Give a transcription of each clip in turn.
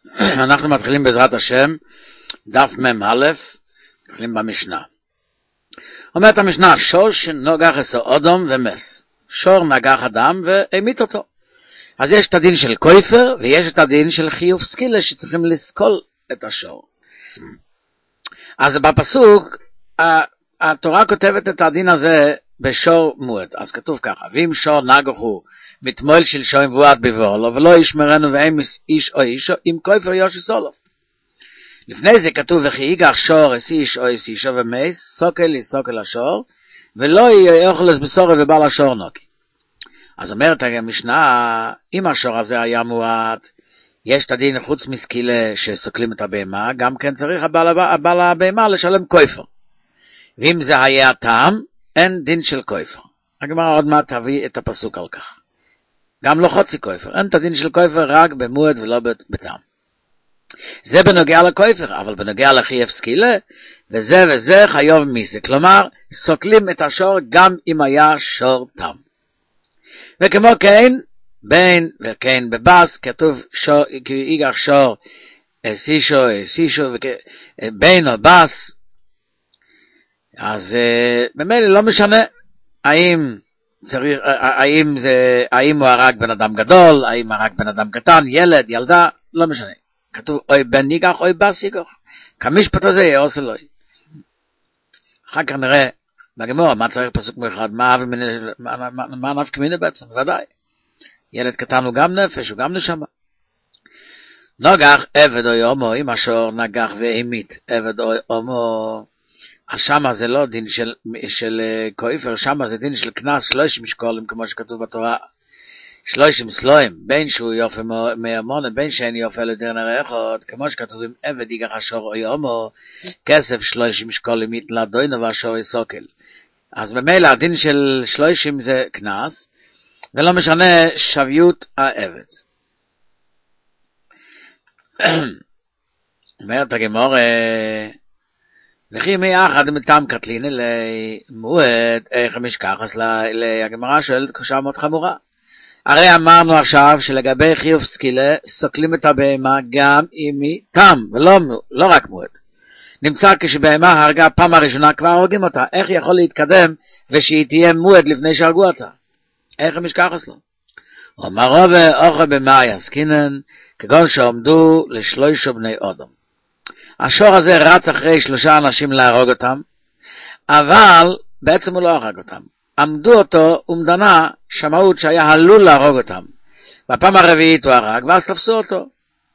אנחנו מתחילים בעזרת השם, דף מ"א, מתחילים במשנה. אומרת המשנה, שור שנוגח עשו אודום ומס. שור נגח אדם והמית אותו. אז יש את הדין של קויפר, ויש את הדין של חיוב סקילה, שצריכים לסקול את השור. אז בפסוק, התורה כותבת את הדין הזה בשור מועד. אז כתוב ככה, ואם שור נגחו מתמול של שוים ועד בבולו, ולא ישמרנו ואין איש או אישו, אם קויפר יושי סולו. לפני זה כתוב, וכי יגח שור אס איש או אס אישו ומייס, סוקל יסוקל השור, ולא יאכלס בסורי ובעל השור נוקי. אז אומרת המשנה, אם השור הזה היה מועט, יש את הדין חוץ מסקילה שסוקלים את הבהמה, גם כן צריך הבעל הבהמה לשלם קויפר. ואם זה היה טעם, אין דין של קויפר. הגמרא עוד מעט תביא את הפסוק על כך. גם לא חוצי קויפר, אין את הדין של קויפר רק במועד ולא בטעם. זה בנוגע לקויפר, אבל בנוגע לחייב סקילה, וזה חיוב מיסה. כלומר, סוקלים את השור גם אם היה שור טעם. וכמו כן, בין וכן בבס, כתוב כי יגח שור אסישו, בין או בס, אז במילא לא משנה האם הוא הרג בן אדם גדול, האם הרג בן אדם קטן, ילד, ילדה, לא משנה. כתוב אוי בן יגח, אוי בס יגח. כמשפט הזה יעושה לו. אחר כך נראה בגמרא, מה צריך פסוק מיוחד, מה נפקא מינה בעצם, בוודאי. ילד קטן הוא גם נפש, הוא גם נשמה. נוגח עבד או יומו, אם השור נגח והמית עבד או יומו, אז שמה זה לא דין של קויפר, שמה זה דין של קנס 30 שקולים, כמו שכתוב בתורה, 30 סלויים, בין שהוא יופי מהמונה, בין שאין יופי לדרנר אחד, כמו שכתוב, אם עבד יגח השור או יומו, כסף 30 שקולים יתלה דוינו והשור יסוקל. אז במילא הדין של 30 זה קנס, ולא משנה שביות העבד. אומרת הגמרא, וכי מיחד מטעם קטלין למועד, איך משכחס להגמרא שואלת קשה מאוד חמורה. הרי אמרנו עכשיו שלגבי חיוב סקילה, סוקלים את הבהמה גם אם היא תם, ולא רק מועד. נמצא כשבהמה הרגה פעם הראשונה כבר הורגים אותה, איך יכול להתקדם ושהיא תהיה מועד לפני שהרגו אותה? איך משכחס לו? אומר רובה אוכל במאי עסקינן, כגון שעומדו לשלושה בני אודום. השור הזה רץ אחרי 3 אנשים להרוג אותם, אבל בעצם הוא לא הרג אותם. עמדו אותו ומדנה שמעות שהיה עלול להרוג אותם. בפעם הרביעית הוא הרג, ואז תפסו אותו.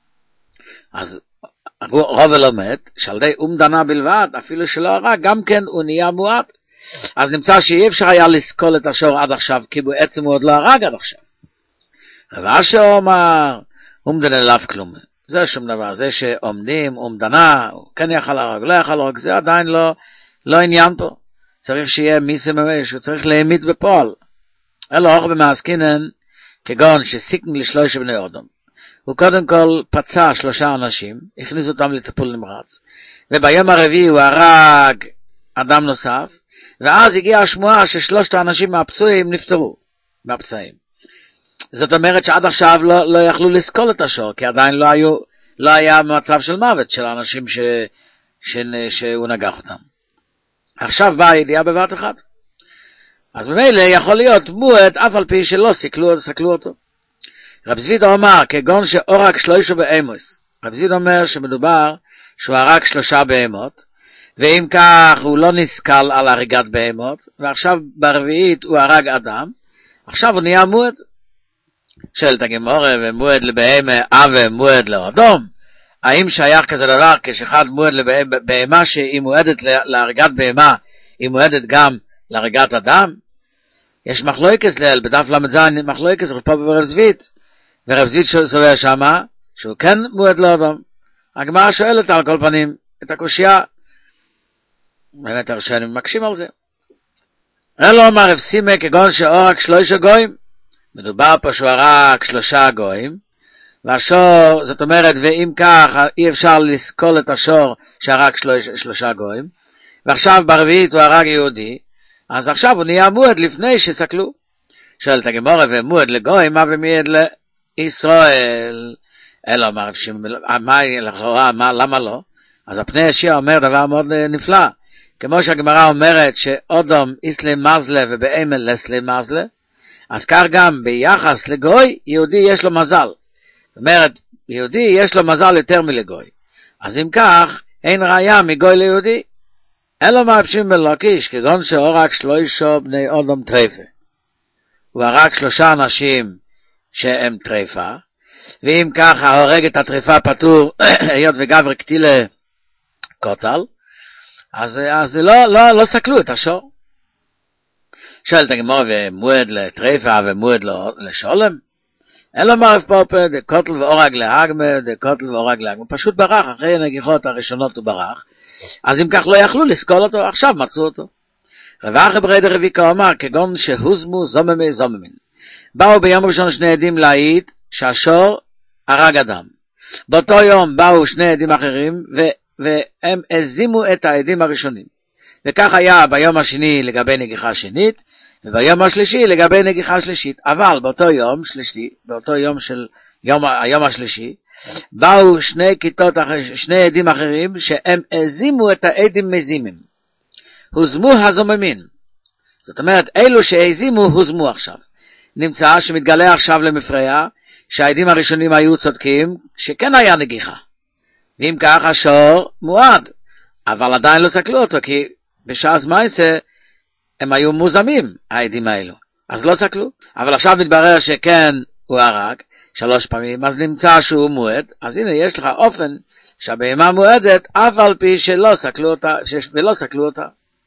אז רובה לומד, שעל ידי אומדנה בלבד, אפילו שלא הרג, גם כן הוא נהיה מועט. אז נמצא שאי אפשר היה לסקול את השור עד עכשיו, כי בעצם הוא עוד לא הרג עד עכשיו. רבא אומר, אומדנה לאו כלום. זה שום דבר, זה שעומדים, אומדנה, הוא כן יכל להרוג, לא יכל להרוג, זה עדיין לא עניין פה. צריך שיהיה מיסה ממש, הוא צריך להעמיד בפועל. אלו אוכל במעסקינן, כגון שסיכם ל3 בני אודום. הוא קודם כל פצע 3 אנשים, הכניס אותם לטיפול נמרץ, וביום הרביעי הוא הרג אדם נוסף, ואז הגיעה השמועה ש3 האנשים מהפצועים נפטרו מהפצעים. זאת אומרת שעד עכשיו לא יכלו לסקול את השור, כי עדיין לא היה מצב של מוות של האנשים שהוא נגח אותם. עכשיו באה הידיעה בבת אחת. אז ממילא יכול להיות מועד אף על פי שלא סקלו אותו. רב זביד אומר, כגון שאורק 3 בהמוס. רב זביד אומר שמדובר שהוא הרג 3 בהמות, ואם כך הוא לא נסקל על הריגת בהמות, ועכשיו ברביעית הוא הרג אדם, עכשיו הוא נהיה מועד. שואלת הגמרא, ומועד לבהמה אבה מועד לאדום, האם שייך כזה דבר כשאחד מועד לבהמה שהיא מועדת להריגת בהמה, היא מועדת גם להריגת אדם? יש מחלוקת ליל, בדף למ"ז מחלוקת פה ברב זביד, ורב זביד סובר שמה שהוא כן מועד לאדום. הגמרא שואלת על כל פנים את הקושיה, באמת הרשנים מקשים על זה. אלו אומר רב סימה כגון שאורק 3 גויים, מדובר פה שהוא הרג 3 גויים, והשור, זאת אומרת, ואם כך אי אפשר לסקול את השור שהרג 3 גויים, ועכשיו ברביעית הוא הרג יהודי, אז עכשיו הוא נהיה מועד לפני שסקלו. שואלת הגמרא, ומועד לגויים, מה ומועד לישראל? אלא אמר רב שמעון, למה לא? אז הפני ישיר אומר דבר מאוד נפלא, כמו שהגמרא אומרת שאודום איסלי מזלה ובאמל לסלי מזלה, אז כך גם ביחס לגוי, יהודי יש לו מזל. זאת אומרת, יהודי יש לו מזל יותר מלגוי. אז אם כך, אין ראיה מגוי ליהודי. אלא מה רב שמעון בן לקיש, כגון שהורג 3 בני אודום טרפה. הוא הרג 3 אנשים שהם טרפה, ואם ככה הורג את הטרפה פטור, היות וגבר קטילה קוטל, אז לא סקלו את השור. שואלת הגמרא, ומועד לטרפה ומועד לשולם? אלא מה רב פופה, דקוטל ואורג להגמה, דקוטל ואורג להגמה. פשוט ברח, אחרי הנגיחות הראשונות הוא ברח, אז אם כך לא יכלו לסקול אותו, עכשיו מצאו אותו. רב אחי בריידא רביקה אמר, כגון שהוזמו זוממי זוממין. באו ביום ראשון 2 עדים להעיד שהשור הרג אדם. באותו יום באו 2 עדים אחרים, והם הזימו את העדים הראשונים. וכך היה ביום השני לגבי נגיחה שנית, וביום השלישי לגבי נגיחה שלישית. אבל באותו יום שלישי, באותו יום של היום השלישי, באו 2 עדים אחרים, שהם הזימו את העדים מזימים. הוזמו הזוממין. זאת אומרת, אלו שהזימו הוזמו עכשיו. נמצא שמתגלה עכשיו למפרע, שהעדים הראשונים היו צודקים, שכן היה נגיחה. ואם כך השור מועד, אבל עדיין לא סקלו אותו, כי בשעה זמייסה הם היו מוזמים, העדים האלו. אז לא סקלו. אבל עכשיו מתברר שכן הוא הרג 3 פעמים, אז נמצא שהוא מועד, אז הנה יש לך אופן שהבהמה מועדת, אף על פי שלא סקלו אותה.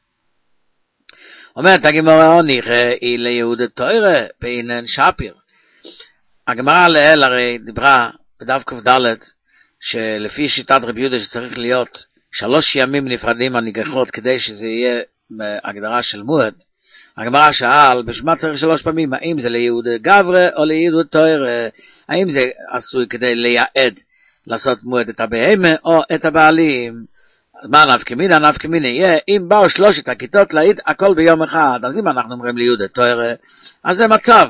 אומרת הגמרא, ניחא היא ליהודי תורה בעינן שפיר. הגמרא לאל הרי דיברה בדף ק"ד, שלפי שיטת רבי יהודה שצריך להיות 3 ימים נפרדים הנגיחות כדי שזה יהיה הגדרה של מועד. הגמרא שאל, בשביל צריך 3 פעמים, האם זה ליהודי גברה או ליהודי תורה? האם זה עשוי כדי לייעד לעשות מועד את הבהמה או את הבעלים? מה נפקא מינה? נפקא מינה יהיה, אם באו 3 הכיתות להעיד הכל ביום אחד, אז אם אנחנו אומרים ליהודי תורה, אז זה מצב,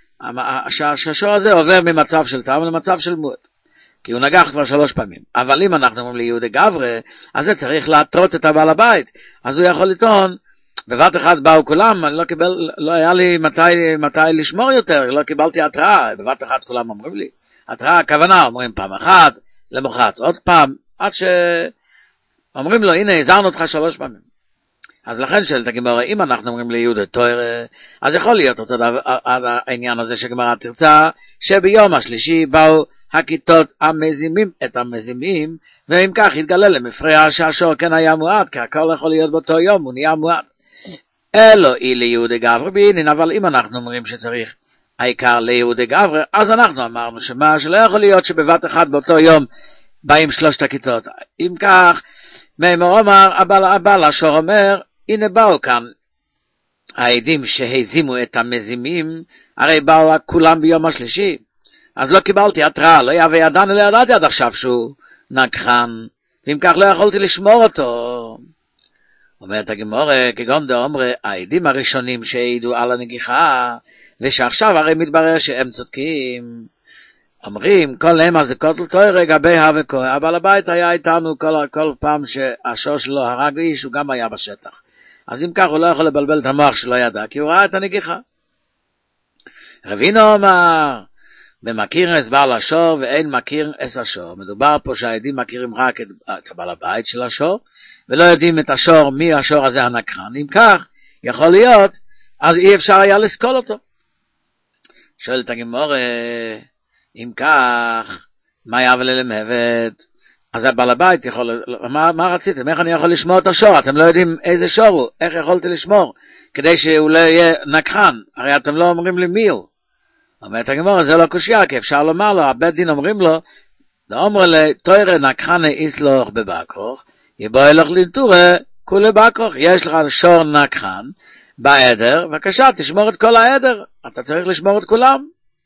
שהשור הזה עובר ממצב של טעם למצב של מועד, כי הוא נגח כבר 3 פעמים. אבל אם אנחנו אומרים ליהודי גברה, אז זה צריך להטעות את הבעל הבית, אז הוא יכול לטעון, בבת אחת באו כולם, לא היה לי מתי לשמור יותר, לא קיבלתי התראה, בבת אחת כולם אומרים לי, התראה הכוונה, אומרים פעם אחת, למוחץ עוד פעם, עד אומרים לו, הנה, הזהרנו אותך 3 פעמים. אז לכן שואלת הגמרא, אם אנחנו אומרים ליהודי תורה, אז יכול להיות אותו דבר, העניין הזה שגמרא תרצה, שביום השלישי באו הכיתות המזימים את המזימים, ואם כך יתגלה למפרע שהשור כן היה מועד, כי הכל יכול להיות באותו יום, הוא נהיה מועד. אלו היא ליהודי גברה בעינין, אבל אם אנחנו אומרים שצריך העיקר ליהודי גברה, אז אנחנו אמרנו שלא יכול להיות שבבת אחת באותו יום באים 3 הכיתות. אם כך, מאמר אומר, הבעל השור אומר, הנה באו כאן העדים שהזימו את המזימים, הרי באו כולם ביום השלישי, אז לא קיבלתי התראה, לא ידעתי עד עכשיו שהוא נגחן, ואם כך לא יכולתי לשמור אותו. אומרת הגמרא, כגון דאמרי, העדים הראשונים שהעידו על הנגיחה, ושעכשיו הרי מתברר שהם צודקים, אומרים, כל למה זה קוטל תורה גבי וכו', אבל הבית היה איתנו כל פעם שהשור שלו הרג איש, הוא גם היה בשטח. אז אם כך הוא לא יכול לבלבל את המוח שלא ידע, כי הוא ראה את הנגיחה. רבינו אמר, במכיר אס בעל השור ואין מכיר אס השור. מדובר פה שהעדים מכירים רק את הבעל הבית של השור, ולא יודעים את השור, מי השור הזה הנקרן. אם כך, יכול להיות, אז אי אפשר היה לסקול אותו. שואלת הגמרא, אם כך, מה יעבל למוות? אז הבעל הבית יכול, מה רציתם? איך אני יכול לשמור את השור? אתם לא יודעים איזה שור הוא, איך יכולתי לשמור? כדי שהוא לא יהיה נקחן, הרי אתם לא אומרים לי מי הוא. אומרת הגמרא, זה לא קושיה, כי אפשר לומר לו, הבית דין אומרים לו, אומר לי, תוירה נקחנה איסלוח בבקרוך, יבוא אלוך לנטורה, כולה בקרוך, יש לך שור נקחן בעדר, בבקשה, תשמור את כל העדר, אתה צריך לשמור את כולם.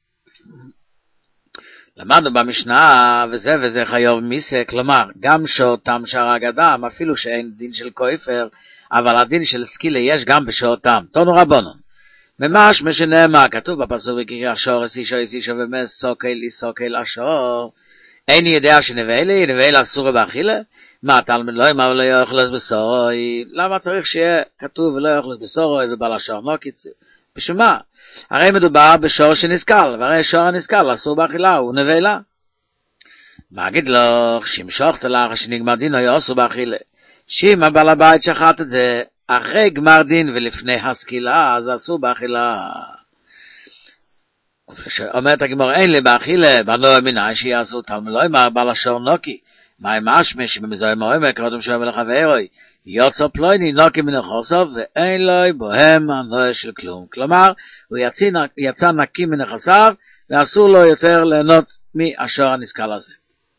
למדנו במשנה, וזה חיוב מיסה, כלומר, גם שותם שהרג אדם, אפילו שאין דין של כופר, אבל הדין של סקילה יש גם בשותם, תונו רבונון. ממש משנאמר, כתוב בפסוק, כי השור איסישו ומס סוקל איסוקל השור, אין יודע שנבלה אסור באכילה? מה, תלמיד לא אמר ולא יאכלס בשורוי? למה צריך שיהיה כתוב ולא יאכלס בשורוי ובלשון נוקי? בשביל מה? הרי מדובר בשור שנסכל, והרי שור הנסכל אסור באכילה, הוא נבלה. מה אגיד לו, שמשוכת לך שנגמר דין או יאסור באכילה? שאם הבעל הבית שחט את זה אחרי גמר דין ולפני הסקילה, אז אסור באכילה. אומרת הגמור, אין לי באכילה, בנוע מיני שיעשו תלמיד לא אמר בלשון נוקי. מה עם אשמי שבמזוהי מוהמה קודם שאומר לחברוי, יוצא פלויני נוקי מן החוסף ואין לו בוהם הנועה של כלום. כלומר, הוא יצא נקי מן החוסף ואסור לו יותר ליהנות מהשור הנסכל הזה.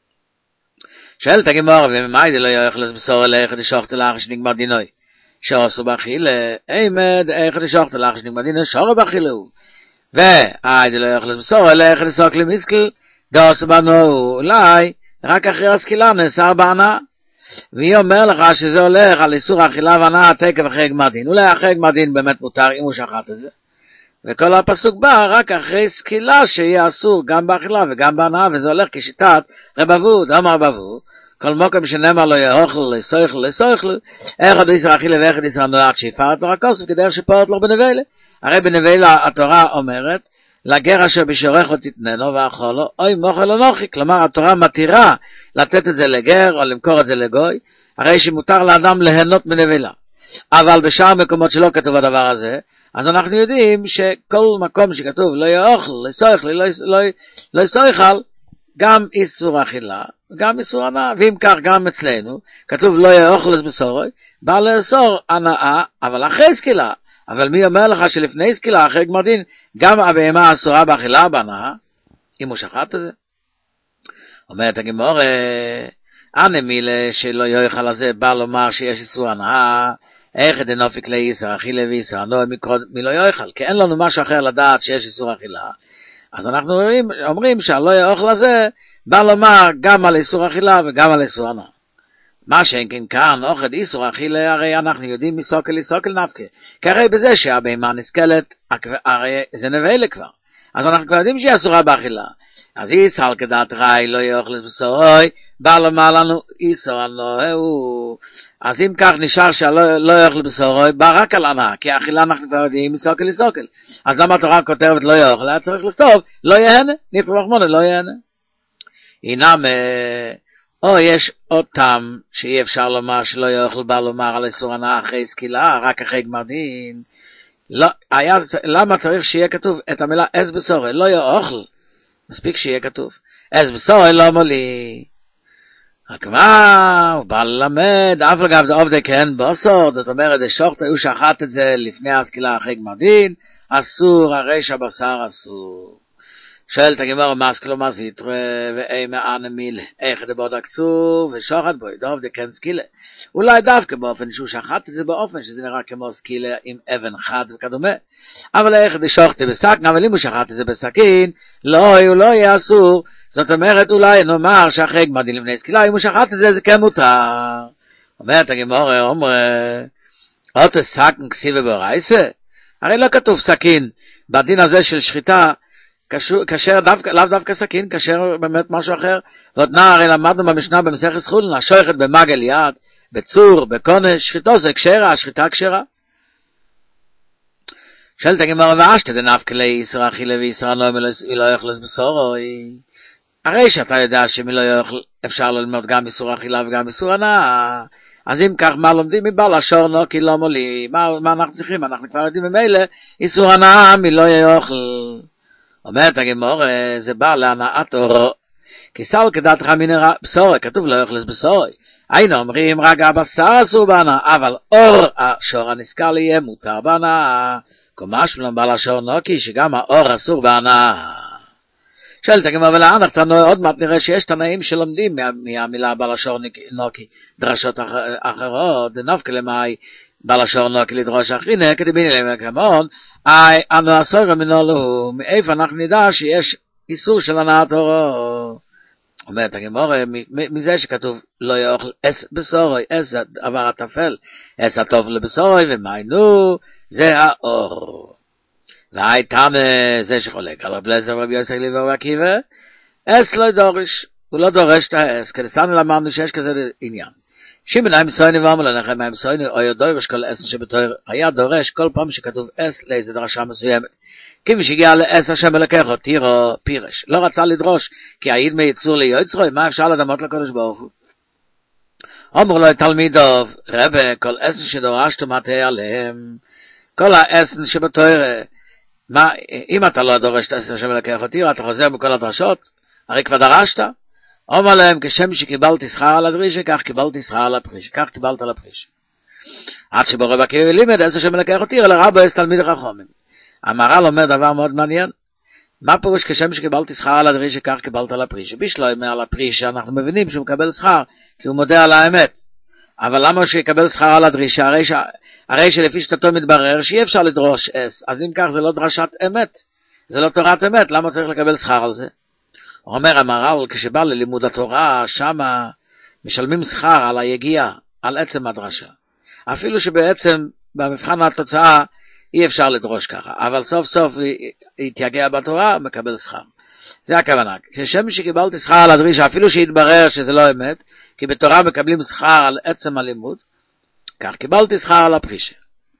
שואלת הגמור, וממאי דלא יאכלס בשור אלא איך דשוכת לך שנגמר דינוי? שור אסור באכילה, אימד איך דשוכת לך שנגמר דינוי, שור באכילה הוא. דלא יאכלס בשור אלא איך דסוק למסכל, דוס בנו אולי, רק אחרי הסקילה נאסר בהנאה. והיא אומר לך שזה הולך על איסור אכילה והנאה תקף אחרי גמר דין. אולי אחרי גמר דין באמת מותר אם הוא שחט את זה. וכל הפסוק בא רק אחרי סקילה שיהיה אסור גם באכילה וגם בהנאה, וזה הולך כשיטת רבבו, דאמר רבבו, כל מוקם שנאמר לו יאכל לסויכל, איך עוד איסר אכילה ואיך עוד איסר הנאה עד שיפרת לו הכוסף כדרך שפורת לו בנבלה. הרי בנבלה התורה אומרת, לגר אשר בשורך תתננו ואכולו, אוי מוכל או נוחי, כלומר התורה מתירה לתת את זה לגר או למכור את זה לגוי, הרי שמותר לאדם ליהנות מנבלה. אבל בשאר מקומות שלא כתוב הדבר הזה, אז אנחנו יודעים שכל מקום שכתוב לא יאכל, לא יסויכל, גם איסור אכילה, גם איסור הנאה, ואם כך גם אצלנו, כתוב לא יאכל בשורוי, בא לאסור הנאה, אבל אחרי סקילה. אבל מי אומר לך שלפני סקילה, אחרי גמר דין, גם הבהמה אסורה באכילה בהנאה, אם הוא שחט את זה? אומרת הגמור, אנה מילה שלא יאכל הזה, בא לומר שיש איסור הנאה, איך דנופיק לאיסר אכילה ואיסר הנאה מלא יאכל, כי אין לנו משהו אחר לדעת שיש איסור אכילה, אז אנחנו אומרים שהלא יאכל הזה, בא לומר גם על איסור אכילה וגם על איסור הנאה. מה שאין כן כאן, אוכד איסור אכילה, הרי אנחנו יודעים מסוקל לסוקל נפקה. כי הרי בזה שהבהמה נסכלת, הרי זה נבלה כבר. אז אנחנו כבר יודעים שהיא אסורה באכילה. אז איסר כדעת ראי לא יאכל בשורוי, בא לומר לנו איסור הנאה הוא. אז אם כך נשאר שלא יאכל בשורוי, בא רק על הנאה, כי האכילה אנחנו כבר יודעים מסוקל לסוקל. אז למה התורה כותבת לא יאכל? היה צריך לכתוב לא יהנה, נכתוב רחמונה לא יהנה. אינם או יש עוד טעם שאי אפשר לומר שלא יאכל בא לומר על איסור הנאה אחרי סקילה, רק אחרי גמר דין. לא, למה צריך שיהיה כתוב את המילה אס בסורי, לא יאכל, מספיק שיהיה כתוב אס בסורי לא מולי. רק מה, הוא בא ללמד, אף לגב דעובדי כן בוסור, זאת אומרת, דשוחט הוא שחט את זה לפני הסקילה אחרי גמר דין, אסור, הרי שהבשר אסור. שואלת הגמרא מסקלו מזיטרה ואימה אנה מילה, איך דבוד הקצור ושוחט בו, דעובדי כן סקילה. אולי דווקא באופן שהוא שחט את זה באופן שזה נראה כמו סקילה עם אבן חד וכדומה. אבל איך דשוחט בסכין, אבל אם הוא שחט את זה בסכין, הוא לא יהיה אסור. זאת אומרת, אולי נאמר שאחרי גמר דין לפני סקילה, אם הוא שחט את זה, זה כן מותר. אומרת הגמרא, אותו סכין כסיבה ברייסה? הרי לא כתוב סכין, בדין הזה של שחיטה, כאשר לאו דווקא סכין, כאשר באמת משהו אחר. ועוד הרי למדנו במשנה במסכת חולין, השוחט במגל יד, בצור, בקונה, שחיטו זה כשרה, השחיטה כשרה. שואלת הגמרא, ואשתא דנפקא לאיסור אכילה ואיסור הנאה מלא יאכל בשורוי. הרי שאתה יודע שמלא יאכל אפשר ללמוד גם איסור אכילה וגם איסור הנאה. אז אם כך, מה לומדים מבעל השור נוקי לא מולי? מה אנחנו צריכים? אנחנו כבר יודעים ממילא איסור הנאה מלא יאכל. אומרת הגמור, זה בא להנאת אורו, כי סל כדעת מן בשורי, כתוב לא יאכל בשורוי. היינו אומרים, רק הבשר אסור בהנאה, אבל אור השור הנסכל יהיה מותר בהנאה. כמשמע לא בעל השור נוקי, שגם האור אסור בהנאה. שואלת הגמרא, ולאן עוד מעט נראה שיש תנאים שלומדים מהמילה בעל השור נוקי, דרשות אחרות, דנפקא למאי בעל השור נוקי לדרוש אחרינה, כדבין אליהם כמון, אנו אסור מנולו, מאיפה אנחנו נדע שיש איסור של הנאת אורו. אומרת הגמרא, מזה שכתוב לא יאכל אס בשורוי, אס דבר הטפל, אס הטוב לבשורוי, ומיינו, זה האור. והייתן זה שחולק על רב אליעזר ורבי יוסי אליעזר ועקיבא, אס לא דורש, הוא לא דורש את האס, כדסנו למדנו שיש כזה עניין. שימן המסויני ואומר לנחם המסויני, או יודורש כל אס שבתור, היה דורש כל פעם שכתוב אס לאיזה דרשה מסוימת. כמי שהגיע לאס השם אלוקך, תירו פירש. לא רצה לדרוש, כי העיד מייצור ליוצרוי, מה אפשר לדמות לקודש ברוך הוא? אומר לו תלמידוב, רבה, כל אס שדורשת מטה עליהם, כל האס שבתור, אם אתה לא דורש את אס השם אלוקך, תירו, אתה חוזר מכל הדרשות, הרי כבר דרשת? אומר להם, כשם שקיבלתי שכר על הדרישה, כך קיבלתי שכר על הפרישה, כך קיבלת על הפרישה. עד שבורא בקיר לימד, אס השם אלוקך תירו, לרבו אס תלמיד החכמים. המהר"ל אומר דבר מאוד מעניין. מה פירוש כשם שקיבלתי שכר על הדרישה, כך קיבלת על הפרישה? בשלוי על הפרישה, אנחנו מבינים שהוא מקבל שכר, כי הוא מודה על האמת. אבל למה שיקבל שכר על הדרישה? הרי שלפי שתתו מתברר שאי אפשר לדרוש אס, אז אם כך זה לא דרשת אמת, זה לא תורת אמת, למה צריך לקבל שכר על זה? הוא אומר המהר"ל, כשבא ללימוד התורה, שמה משלמים שכר על היגיעה, על עצם הדרשה. אפילו שבעצם במבחן התוצאה אי אפשר לדרוש ככה, אבל סוף סוף יתייגע בתורה, מקבל שכר. זה הכוונה. כשם שקיבלתי שכר על הדרישה, אפילו שהתברר שזה לא אמת, כי בתורה מקבלים שכר על עצם הלימוד, כך קיבלתי שכר על הפרישה.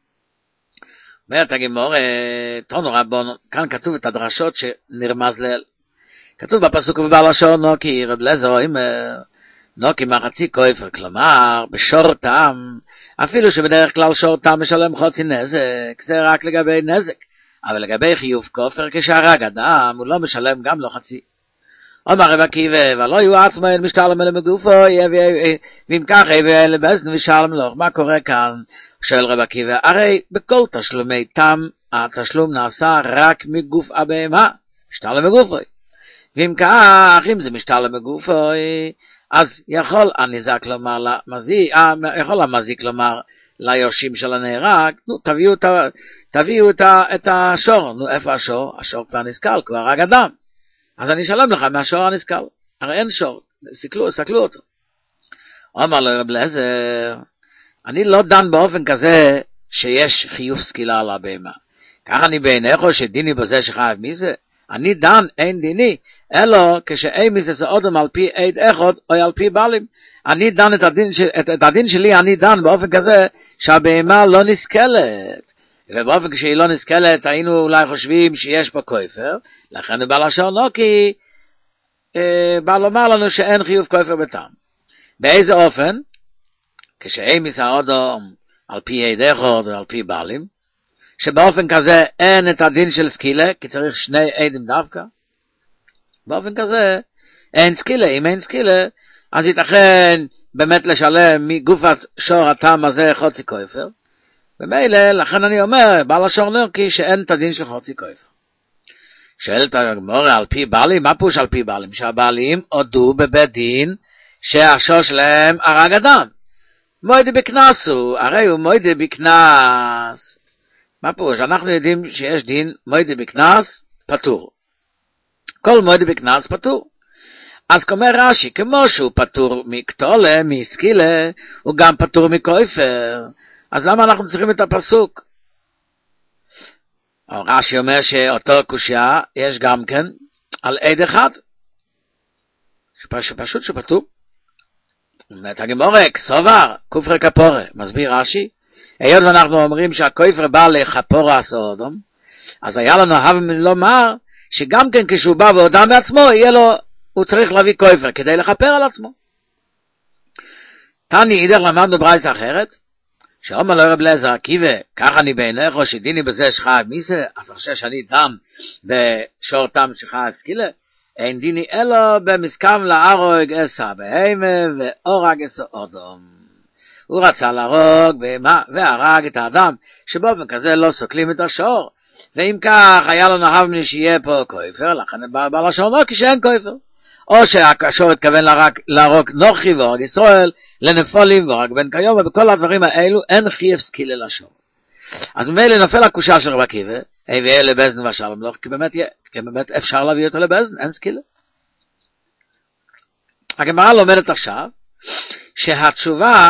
אומרת הגמור, תונו רבון, כאן כתוב את הדרשות שנרמז לאל. כתוב בפסוק ובעל השור נוקי, רב אליעזר אומר, נוקי מחצי כופר, כלומר, בשור טעם, אפילו שבדרך כלל שור טעם משלם חצי נזק, זה רק לגבי נזק, אבל לגבי חיוב כופר, כשהרג אדם, הוא לא משלם גם לא חצי. אומר רב עקיבא, ולא יהיו עצמאין משתלם אלה מגופו, ואם כך יביא לבזן ושלם לו. מה קורה כאן? שואל רב עקיבא, הרי בכל תשלומי טעם, התשלום נעשה רק מגוף הבהמה, משתלם מגופו. ואם כך, אם זה משתלם מגופו, אז יכול הניזק לומר יכול המזיק לומר ליורשים של הנהרג, נו, תביאו את השור. נו, איפה השור? השור כבר נסכל, כבר הרג אדם. אז אני אשלם לך מהשור הנסכל. הרי אין שור, סקלו אותו. אומר לו רב אליעזר, אני לא דן באופן כזה שיש חיוב סקילה על הבהמה. כך אני בעיניך שדיני בזה שחייב מי זה? אני דן, אין דיני, אלא כשאין מזה זה אודם על פי עד אחד או על פי בעלים. אני דן את הדין שלי, אני דן באופן כזה שהבהמה לא נסכלת. ובאופן כשהיא לא נסכלת, היינו אולי חושבים שיש פה כופר, לכן הוא בא לשור נוקי, בא לומר לנו שאין חיוב כופר בטעם. באיזה אופן? כשאין מזה אודם על פי עד אחד או על פי בעלים, שבאופן כזה אין את הדין של סקילה, כי צריך שני עדים דווקא. באופן כזה אין סקילה, אם אין סקילה, אז ייתכן באמת לשלם מגוף השור הטעם הזה חצי כופר, ומילא, לכן אני אומר, בעל השור נוקי שאין את הדין של חצי כופר. שואלת הגמרא על פי בעלים, מה פירוש על פי בעלים? שהבעלים הודו בבית דין שהשור שלהם הרג אדם. מוידי בקנסו, הרי הוא מוידי בקנס. מה פירוש? אנחנו יודעים שיש דין מוידי בקנס פטור. כל מוידי בקנס פטור. אז אומר רש"י, כמו שהוא פטור מקטולה, מסקילה, הוא גם פטור מכופר. אז למה אנחנו צריכים את הפסוק? רש"י אומר שאותו קושיה יש גם כן על עד אחד, שפשוט שפטור. אומרת הגמרא, כסובר, כופר כפורה, מסביר רש"י, היות ואנחנו אומרים שהכופר בא לכפור הסודום, אז היה לנו הווה לומר שגם כן כשהוא בא והודה בעצמו, הוא צריך להביא כופר כדי לכפר על עצמו. תני אידך למדנו ברייתא אחרת, שאומר לו רב אליעזר עקיבא, כך אני בעיניך שדיני בזה שחייב מי זה, אז חושב שאני דם בשור תם שחייב סקילה, אין דיני אלו במסכם להרוג עשה בהמה והורג עשה אודום. הוא רצה להרוג בהמה והרג את האדם, שבאופן כזה לא סוקלים את השור, ואם כך היה לו נהב מני שיהיה פה כופר, לכן בא לשור נוקי שאין כופר. או שהשור התכוון להרוג נוחי והורג ישראל, לנפולים והורג בן קיום, ובכל הדברים האלו אין חייב סקילה לשור. אז ממילא נופל הקושה של רב עקיבא, הביא לבזן ושלום לו, כי באמת אפשר להביא אותו לבזן, אין סקילה. הגמרא לומדת עכשיו, שהתשובה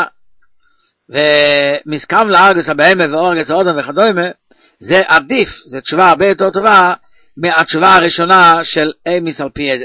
ומסכם להרגס הבהמה והורגס האודם וכדומה, זה עדיף, זה תשובה הרבה יותר טובה מהתשובה הראשונה של אימיס על פי,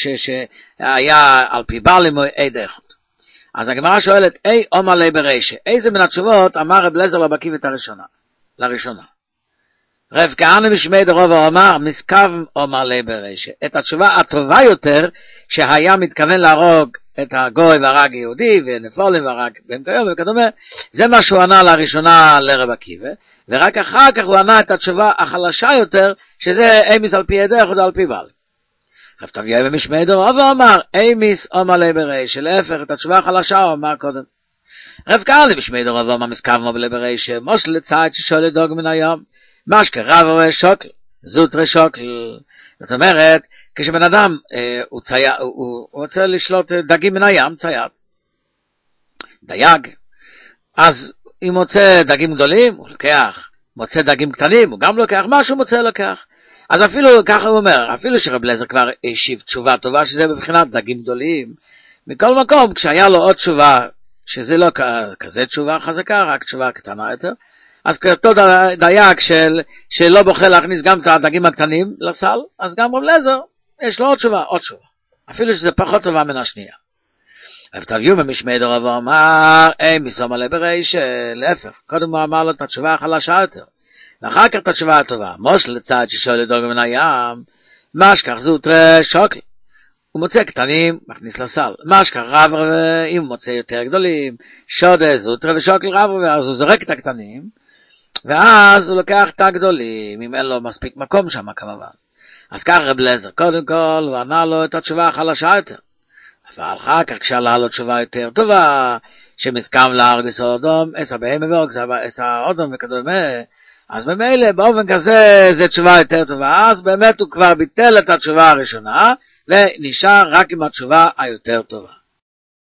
שהיה על פי בעלים עד אחד. אז הגמרא שואלת, אומר לי ברישה, איזה מן התשובות אמר רב אליעזר לא בקיא את לראשונה. רב כהנא משמי דרובא אמר, מסכב אומר לי ברישה. את התשובה הטובה יותר, שהיה מתכוון להרוג את הגוי והרג יהודי, ונפולים והרג בן קיום וכדומה, זה מה שהוא ענה לראשונה לרב עקיבא, ורק אחר כך הוא ענה את התשובה החלשה יותר, שזה אימיס על פי ידי אחד על פי בעל. רב טוביה במשמי דרובא אמר, אימיס אומר לי ברישה, להפך, את התשובה החלשה הוא אמר קודם. רב כהנא משמי דרובא אמר, מסכב אומר לי ברישה, מושל לצייד ששואל דוג מן היום, משקה רב ושוקל, זוטרי שוקל. זאת אומרת, כשבן אדם הוא רוצה לשלוט דגים מן הים, צייד, דייג, אז אם מוצא דגים גדולים, הוא לוקח, מוצא דגים קטנים, הוא גם לוקח, מה שהוא מוצא לוקח. אז אפילו, ככה הוא אומר, אפילו שרב אליעזר כבר השיב תשובה טובה, שזה בבחינת דגים גדולים, מכל מקום, כשהיה לו עוד תשובה, שזה לא כזה תשובה חזקה, רק תשובה קטנה יותר, אז כאותו דייג שלא בוחר להכניס גם את הדגים הקטנים לסל, אז גם רב אליעזר יש לו עוד תשובה. אפילו שזה פחות טובה מן השנייה. רב טוביה במשמי דרובא אמר, אימיס אומר לי ברישה, להפך, קודם הוא אמר לו את התשובה החלשה יותר, ואחר כך את התשובה הטובה. מושל לצד ששואל דוג מן הים, משכח זוטרי שוקל. הוא מוצא קטנים, מכניס לסל. משכח רב, אם הוא מוצא יותר גדולים, שודה זוטרי ושוקל רב, אז הוא זורק את הקטנים, ואז הוא לוקח את הגדולים, אם אין לו מספיק מקום שם כמובן. אז כך רב אליעזר, קודם כל, הוא ענה לו את התשובה החלשה יותר. אבל אחר כך כשעלה לו תשובה יותר טובה, שמסכם להרוג אדום, עשה בהמה והורג, עשה אדום וכדומה, אז ממילא באופן כזה זה תשובה יותר טובה, אז באמת הוא כבר ביטל את התשובה הראשונה, ונשאר רק עם התשובה היותר טובה.